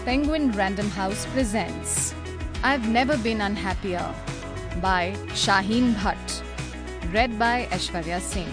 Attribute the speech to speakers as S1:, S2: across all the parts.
S1: Penguin Random House presents I've Never Been Unhappier by Shaheen Bhatt, read by Aishwarya Singh.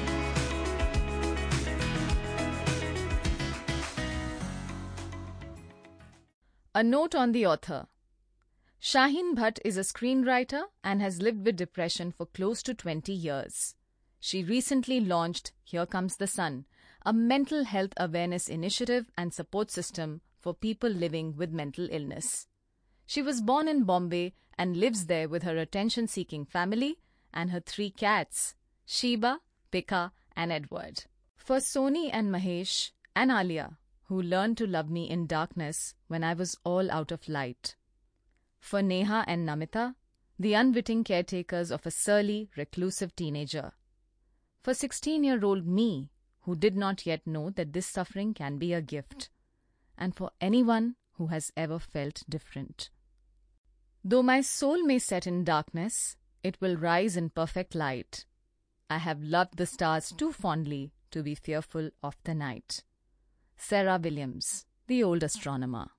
S1: A note on the author. Shaheen Bhatt is a screenwriter and has lived with depression for close to 20 years. She recently launched Here Comes the Sun, a mental health awareness initiative and support system for people living with mental illness. She was born in Bombay and lives there with her attention-seeking family and her 3 cats, Sheba, Pika, and Edward. For Soni and Mahesh and Alia, who learned to love me in darkness when I was all out of light. For Neha and Namita, the unwitting caretakers of a surly, reclusive teenager. For 16-year-old me, who did not yet know that this suffering can be a gift. And for anyone who has ever felt different. Though my soul may set in darkness, it will rise in perfect light. I have loved the stars too fondly to be fearful of the night. Sarah Williams, the old astronomer.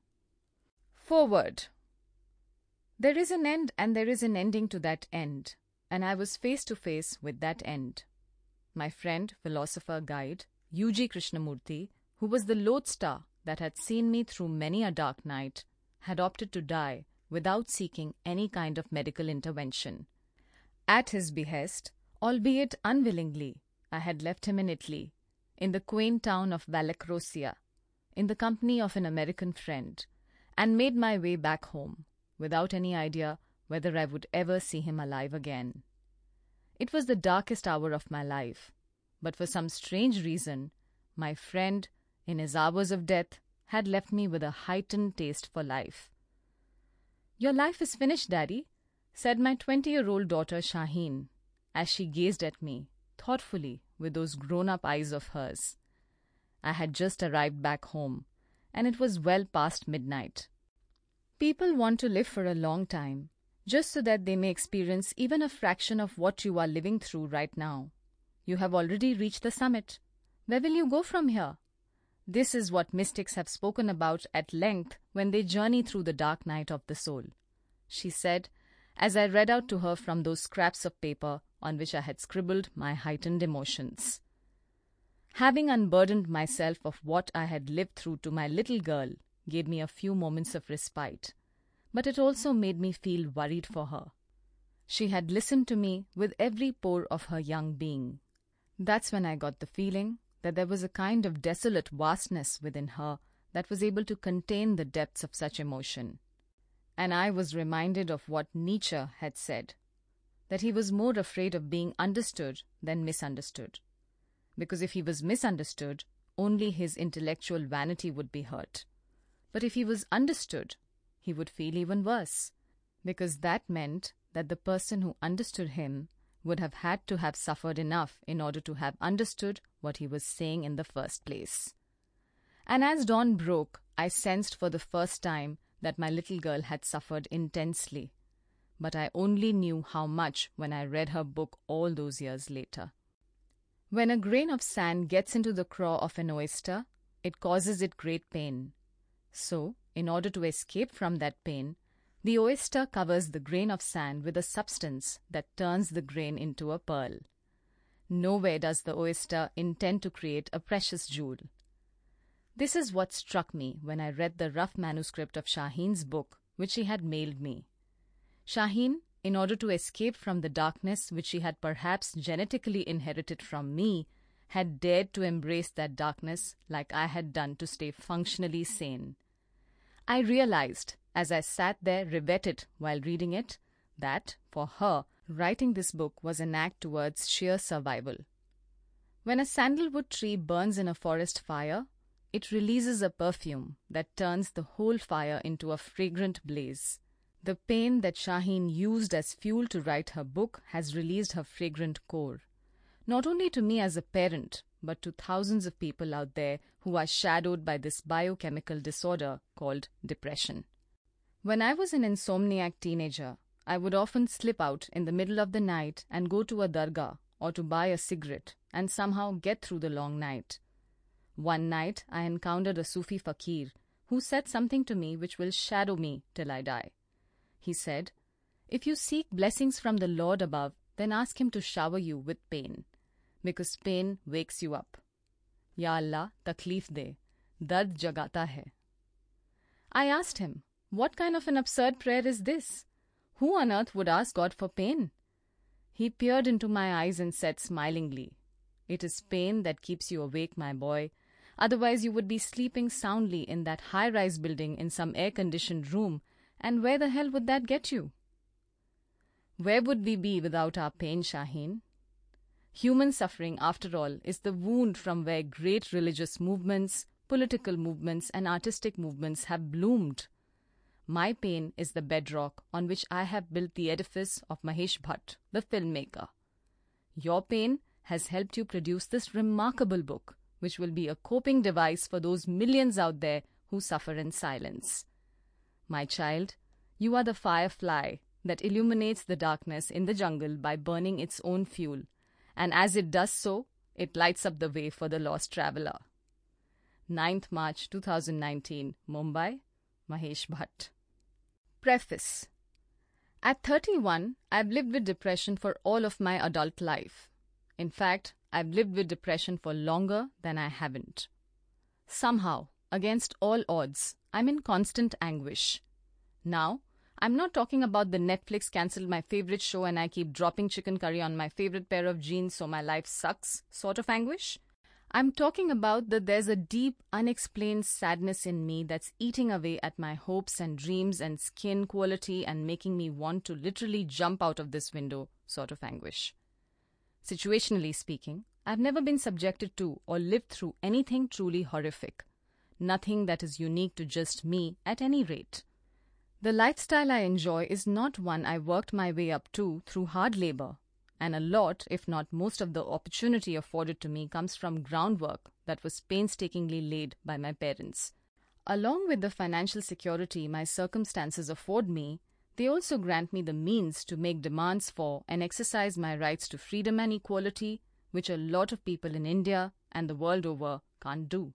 S1: Forward. There is an end and there is an ending to that end, and I was face to face with that end. My friend, philosopher guide, U.G. Krishnamurti, who was the lodestar that had seen me through many a dark night, had opted to die without seeking any kind of medical intervention. At his behest, albeit unwillingly, I had left him in Italy, in the quaint town of Vallecrosia, in the company of an American friend, and made my way back home, without any idea whether I would ever see him alive again. It was the darkest hour of my life, but for some strange reason, my friend, in his hours of death, had left me with a heightened taste for life. "Your life is finished, Daddy," said my 20-year-old daughter Shaheen, as she gazed at me, thoughtfully, with those grown-up eyes of hers. I had just arrived back home, and it was well past midnight. People want to live for a long time, just so that they may experience even a fraction of what you are living through right now. You have already reached the summit. Where will you go from here? This is what mystics have spoken about at length when they journey through the dark night of the soul, she said, as I read out to her from those scraps of paper on which I had scribbled my heightened emotions. Having unburdened myself of what I had lived through to my little girl gave me a few moments of respite, but it also made me feel worried for her. She had listened to me with every pore of her young being. That's when I got the feeling that there was a kind of desolate vastness within her that was able to contain the depths of such emotion. And I was reminded of what Nietzsche had said, that he was more afraid of being understood than misunderstood. Because if he was misunderstood, only his intellectual vanity would be hurt. But if he was understood, he would feel even worse, because that meant that the person who understood him would have had to have suffered enough in order to have understood what he was saying in the first place. And as dawn broke, I sensed for the first time that my little girl had suffered intensely. But I only knew how much when I read her book all those years later. When a grain of sand gets into the craw of an oyster, it causes it great pain. So, in order to escape from that pain, the oyster covers the grain of sand with a substance that turns the grain into a pearl. Nowhere does the oyster intend to create a precious jewel. This is what struck me when I read the rough manuscript of Shaheen's book, which she had mailed me. Shaheen, in order to escape from the darkness which she had perhaps genetically inherited from me, had dared to embrace that darkness like I had done to stay functionally sane. I realized, as I sat there riveted while reading it, that, for her, writing this book was an act towards sheer survival. When a sandalwood tree burns in a forest fire, it releases a perfume that turns the whole fire into a fragrant blaze. The pain that Shaheen used as fuel to write her book has released her fragrant core, not only to me as a parent, but to thousands of people out there who are shadowed by this biochemical disorder called depression. When I was an insomniac teenager, I would often slip out in the middle of the night and go to a dargah or to buy a cigarette and somehow get through the long night. One night I encountered a Sufi fakir who said something to me which will shadow me till I die. He said, "If you seek blessings from the Lord above, then ask him to shower you with pain, because pain wakes you up. Ya Allah, takleef de, dard jagata hai." I asked him, what kind of an absurd prayer is this? Who on earth would ask God for pain? He peered into my eyes and said smilingly, "It is pain that keeps you awake, my boy. Otherwise you would be sleeping soundly in that high-rise building in some air-conditioned room, and where the hell would that get you?" Where would we be without our pain, Shaheen? Human suffering, after all, is the wound from where great religious movements, political movements, and artistic movements have bloomed. My pain is the bedrock on which I have built the edifice of Mahesh Bhatt, the filmmaker. Your pain has helped you produce this remarkable book, which will be a coping device for those millions out there who suffer in silence. My child, you are the firefly that illuminates the darkness in the jungle by burning its own fuel, and as it does so, it lights up the way for the lost traveler. 9th March 2019, Mumbai, Mahesh Bhatt. Preface. At 31, I've lived with depression for all of my adult life. In fact, I've lived with depression for longer than I haven't. Somehow, against all odds, I'm in constant anguish. Now, I'm not talking about the Netflix cancelled my favorite show and I keep dropping chicken curry on my favorite pair of jeans so my life sucks sort of anguish. I'm talking about that there's a deep, unexplained sadness in me that's eating away at my hopes and dreams and skin quality and making me want to literally jump out of this window sort of anguish. Situationally speaking, I've never been subjected to or lived through anything truly horrific. Nothing that is unique to just me at any rate. The lifestyle I enjoy is not one I worked my way up to through hard labor, and a lot, if not most of the opportunity afforded to me comes from groundwork that was painstakingly laid by my parents. Along with the financial security my circumstances afford me, they also grant me the means to make demands for and exercise my rights to freedom and equality, which a lot of people in India and the world over can't do.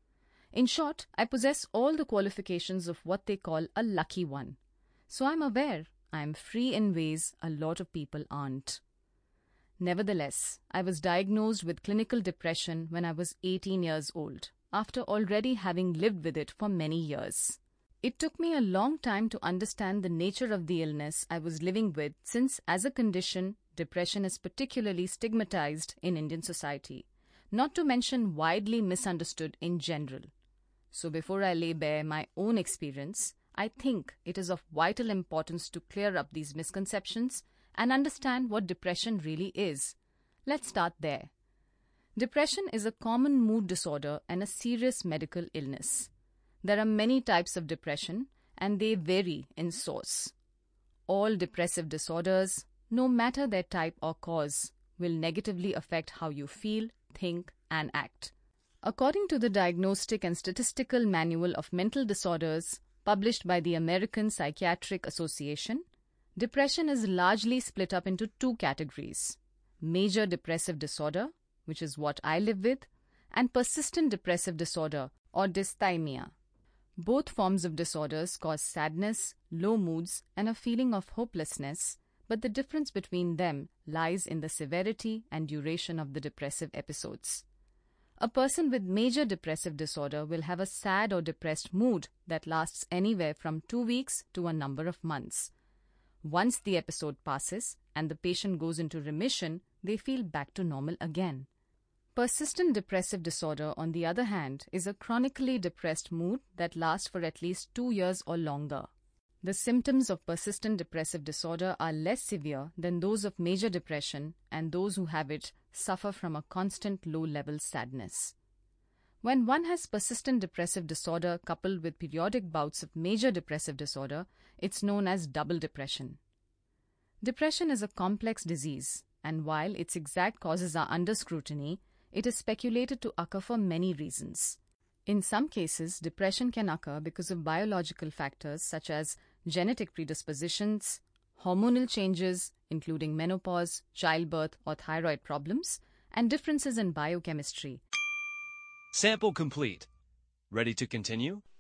S1: In short, I possess all the qualifications of what they call a lucky one. So I'm aware I am free in ways a lot of people aren't. Nevertheless, I was diagnosed with clinical depression when I was 18 years old, after already having lived with it for many years. It took me a long time to understand the nature of the illness I was living with, since as a condition, depression is particularly stigmatized in Indian society, not to mention widely misunderstood in general. So before I lay bare my own experience, I think it is of vital importance to clear up these misconceptions and understand what depression really is. Let's start there. Depression is a common mood disorder and a serious medical illness. There are many types of depression, and they vary in source. All depressive disorders, no matter their type or cause, will negatively affect how you feel, think, and act. According to the Diagnostic and Statistical Manual of Mental Disorders, published by the American Psychiatric Association, depression is largely split up into two categories: major depressive disorder, which is what I live with, and persistent depressive disorder, or dysthymia. Both forms of disorders cause sadness, low moods, and a feeling of hopelessness, but the difference between them lies in the severity and duration of the depressive episodes. A person with major depressive disorder will have a sad or depressed mood that lasts anywhere from 2 weeks to a number of months. Once the episode passes and the patient goes into remission, they feel back to normal again. Persistent depressive disorder, on the other hand, is a chronically depressed mood that lasts for at least 2 years or longer. The symptoms of persistent depressive disorder are less severe than those of major depression, and those who have it suffer from a constant low-level sadness. When one has persistent depressive disorder coupled with periodic bouts of major depressive disorder, it's known as double depression. Depression is a complex disease, and while its exact causes are under scrutiny, it is speculated to occur for many reasons. In some cases, depression can occur because of biological factors such as genetic predispositions, hormonal changes, including menopause, childbirth, or thyroid problems, and differences in biochemistry.
S2: Sample complete. Ready to continue?